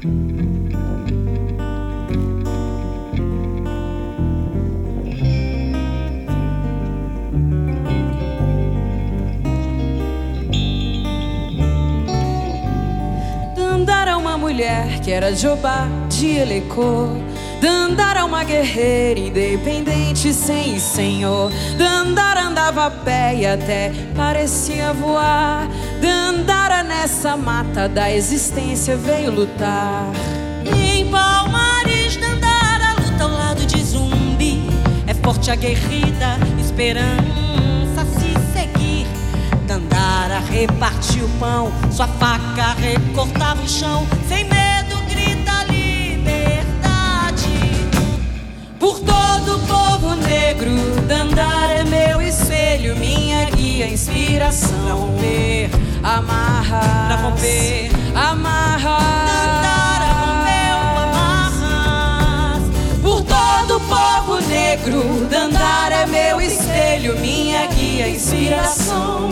Dandara, uma mulher que era Jobá de Elecô. Dandara, uma guerreira independente sem senhor. Dandara andava a pé e até parecia voar. Dandara nessa mata da existência veio lutar. Em Palmares, Dandara luta ao lado de Zumbi. É forte, aguerrida, esperança se seguir. Dandara repartiu o pão, sua faca recortava o chão. Sem medo grita liberdade por todo o povo negro. Dandara é meu espelho, minha guia, inspiração. Pra romper amarras, pra romper amarras. Dandara rompeu amarras por todo o povo negro. Dandara é meu espelho, minha guia, inspiração.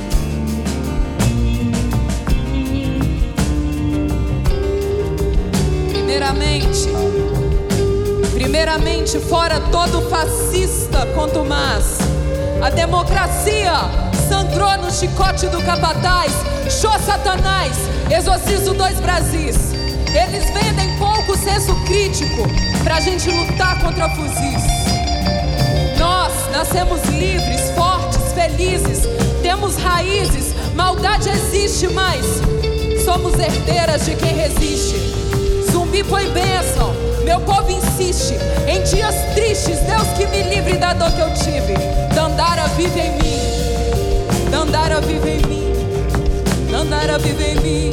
Primeiramente, fora todo fascista contumaz, a democracia sangrou no chicote do capataz. Show Satanás, exorcizo 2 Brasis. Eles vendem pouco senso crítico pra gente lutar contra fuzis. Nós nascemos livres, fortes, felizes, temos raízes. Maldade existe, mas somos herdeiras de quem resiste. Zumbi põe bênção, meu povo insiste. Em dias tristes, Deus que me livre da dor que eu tive. Dandara vive em mim, Dandara vive em mim, Dandara vive em mim.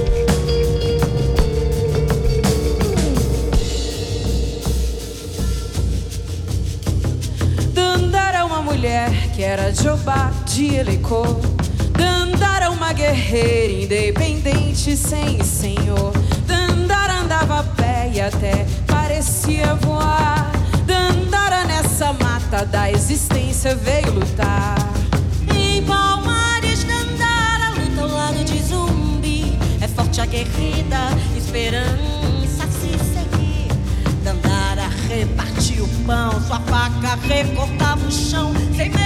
Dandara, uma mulher que era Jobá de Elecô. Dandara, uma guerreira independente sem senhor. Dandara andava a pé e até parecia voar. Dandara nessa mata da existência veio lutar. Em Palmares, Dandara luta ao lado de Zumbi. É forte, aguerrida, esperança se seguir. Dandara repartiu o pão, sua faca recortava o chão. Sem